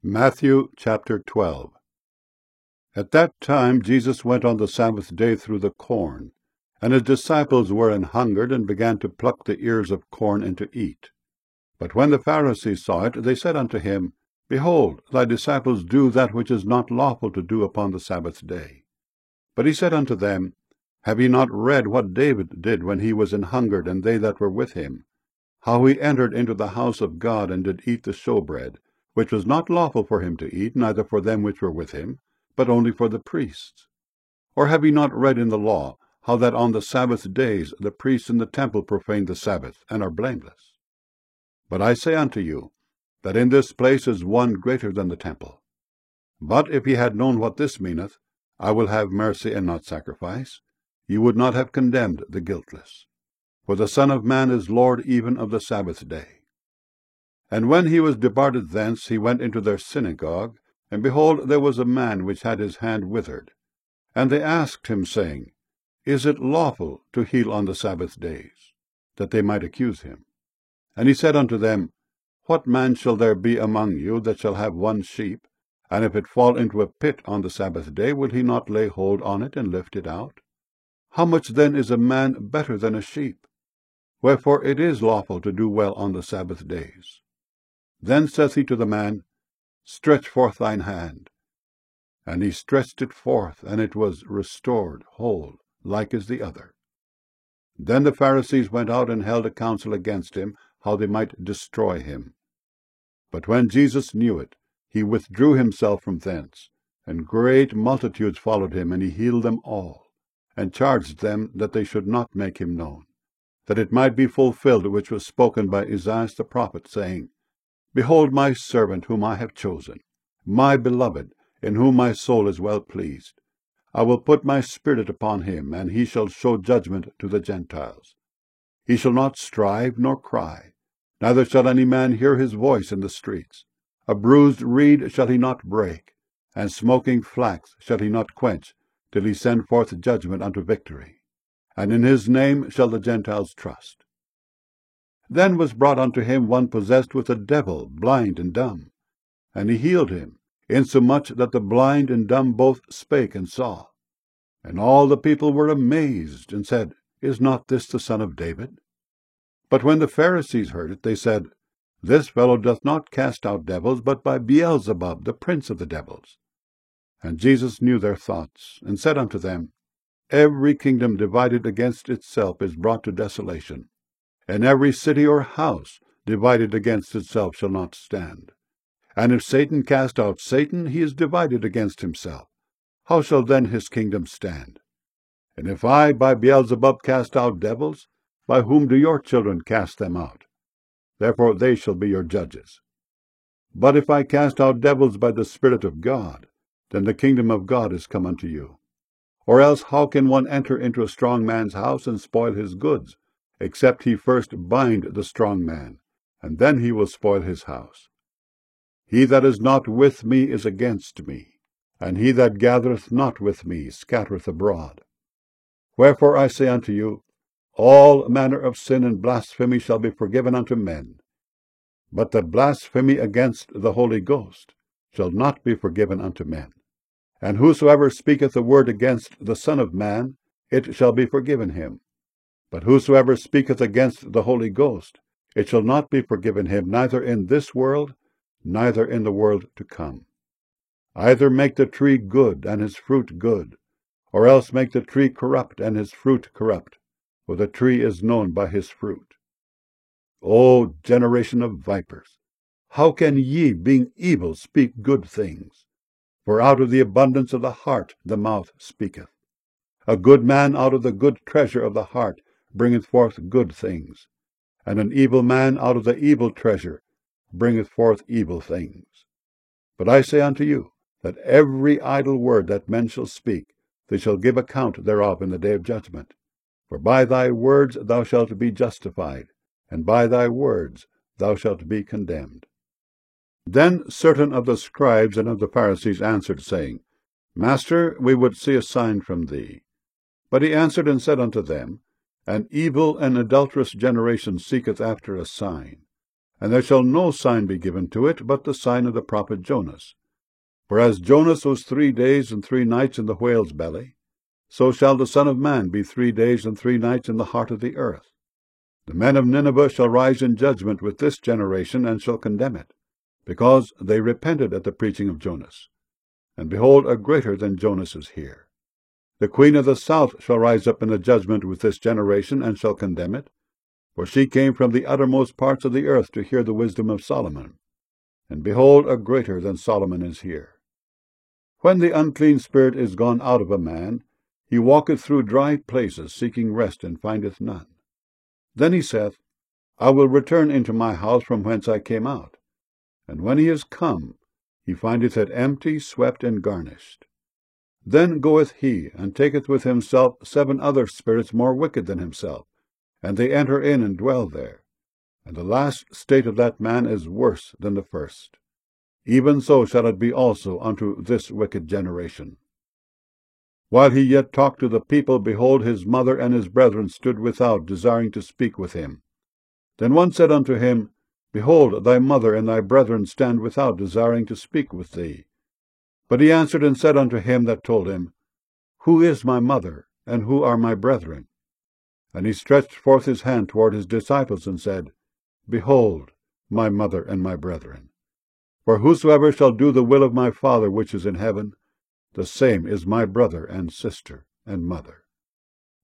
Matthew chapter 12. At that time Jesus went on the Sabbath day through the corn, and his disciples were an hungered, and began to pluck the ears of corn and to eat. But when the Pharisees saw it, they said unto him, Behold, thy disciples do that which is not lawful to do upon the Sabbath day. But he said unto them, Have ye not read what David did when he was an hungered, and they that were with him? How he entered into the house of God, and did eat the showbread, which was not lawful for him to eat, neither for them which were with him, but only for the priests? Or have ye not read in the law, how that on the Sabbath days the priests in the temple profane the Sabbath, and are blameless? But I say unto you, that in this place is one greater than the temple. But if ye had known what this meaneth, I will have mercy and not sacrifice, ye would not have condemned the guiltless. For the Son of Man is Lord even of the Sabbath day. And when he was departed thence, he went into their synagogue, and behold, there was a man which had his hand withered. And they asked him, saying, Is it lawful to heal on the Sabbath days? That they might accuse him. And he said unto them, What man shall there be among you that shall have one sheep, and if it fall into a pit on the Sabbath day, will he not lay hold on it and lift it out? How much then is a man better than a sheep? Wherefore it is lawful to do well on the Sabbath days. Then saith he to the man, Stretch forth thine hand. And he stretched it forth, and it was restored whole, like as the other. Then the Pharisees went out and held a council against him, how they might destroy him. But when Jesus knew it, he withdrew himself from thence, and great multitudes followed him, and he healed them all, and charged them that they should not make him known, that it might be fulfilled which was spoken by Esaias the prophet, saying, Behold my servant whom I have chosen, my beloved, in whom my soul is well pleased. I will put my spirit upon him, and he shall show judgment to the Gentiles. He shall not strive nor cry, neither shall any man hear his voice in the streets. A bruised reed shall he not break, and smoking flax shall he not quench, till he send forth judgment unto victory. And in his name shall the Gentiles trust. Then was brought unto him one possessed with a devil, blind and dumb. And he healed him, insomuch that the blind and dumb both spake and saw. And all the people were amazed, and said, Is not this the son of David? But when the Pharisees heard it, they said, This fellow doth not cast out devils, but by Beelzebub, the prince of the devils. And Jesus knew their thoughts, and said unto them, Every kingdom divided against itself is brought to desolation, and every city or house divided against itself shall not stand. And if Satan cast out Satan, he is divided against himself. How shall then his kingdom stand? And if I by Beelzebub cast out devils, by whom do your children cast them out? Therefore they shall be your judges. But if I cast out devils by the Spirit of God, then the kingdom of God is come unto you. Or else how can one enter into a strong man's house and spoil his goods, except he first bind the strong man, and then he will spoil his house? He that is not with me is against me, and he that gathereth not with me scattereth abroad. Wherefore I say unto you, all manner of sin and blasphemy shall be forgiven unto men, but the blasphemy against the Holy Ghost shall not be forgiven unto men. And whosoever speaketh a word against the Son of Man, it shall be forgiven him. But whosoever speaketh against the Holy Ghost, it shall not be forgiven him, neither in this world, neither in the world to come. Either make the tree good, and his fruit good, or else make the tree corrupt, and his fruit corrupt, for the tree is known by his fruit. O generation of vipers, how can ye, being evil, speak good things? For out of the abundance of the heart the mouth speaketh. A good man out of the good treasure of the heart bringeth forth good things, and an evil man out of the evil treasure bringeth forth evil things. But I say unto you, that every idle word that men shall speak, they shall give account thereof in the day of judgment. For by thy words thou shalt be justified, and by thy words thou shalt be condemned. Then certain of the scribes and of the Pharisees answered, saying, Master, we would see a sign from thee. But he answered and said unto them, An evil and adulterous generation seeketh after a sign, and there shall no sign be given to it but the sign of the prophet Jonas. For as Jonas was 3 days and 3 nights in the whale's belly, so shall the Son of Man be 3 days and 3 nights in the heart of the earth. The men of Nineveh shall rise in judgment with this generation, and shall condemn it, because they repented at the preaching of Jonas. And behold, a greater than Jonas is here. The queen of the south shall rise up in the judgment with this generation, and shall condemn it, for she came from the uttermost parts of the earth to hear the wisdom of Solomon. And behold, a greater than Solomon is here. When the unclean spirit is gone out of a man, he walketh through dry places, seeking rest, and findeth none. Then he saith, I will return into my house from whence I came out. And when he is come, he findeth it empty, swept, and garnished. Then goeth he, and taketh with himself 7 other spirits more wicked than himself, and they enter in and dwell there. And the last state of that man is worse than the first. Even so shall it be also unto this wicked generation. While he yet talked to the people, behold, his mother and his brethren stood without, desiring to speak with him. Then one said unto him, Behold, thy mother and thy brethren stand without, desiring to speak with thee. But he answered and said unto him that told him, Who is my mother, and who are my brethren? And he stretched forth his hand toward his disciples, and said, Behold, my mother and my brethren. For whosoever shall do the will of my Father which is in heaven, the same is my brother and sister and mother.